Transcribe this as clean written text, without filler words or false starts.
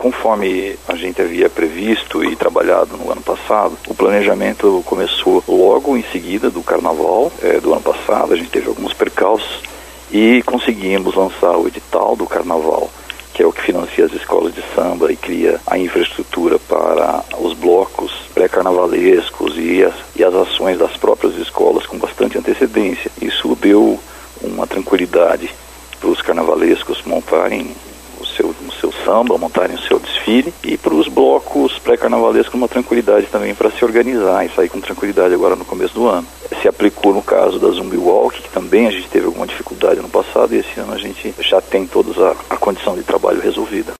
Conforme a gente havia previsto e trabalhado no ano passado, o planejamento começou logo em seguida do Carnaval do ano passado. A gente teve alguns percalços e conseguimos lançar o edital do Carnaval, que é o que financia as escolas de samba e cria a infraestrutura para os blocos pré-carnavalescos e as ações das próprias escolas com bastante antecedência. Isso deu uma tranquilidade para os carnavalescos montarem o seu samba, montarem o seu desfile, e para os blocos pré-carnavalescos uma tranquilidade também para se organizar e sair com tranquilidade agora no começo do ano. Se aplicou no caso da Zumbi Walk, que também a gente teve alguma dificuldade no passado, e esse ano a gente já tem toda a condição de trabalho resolvida.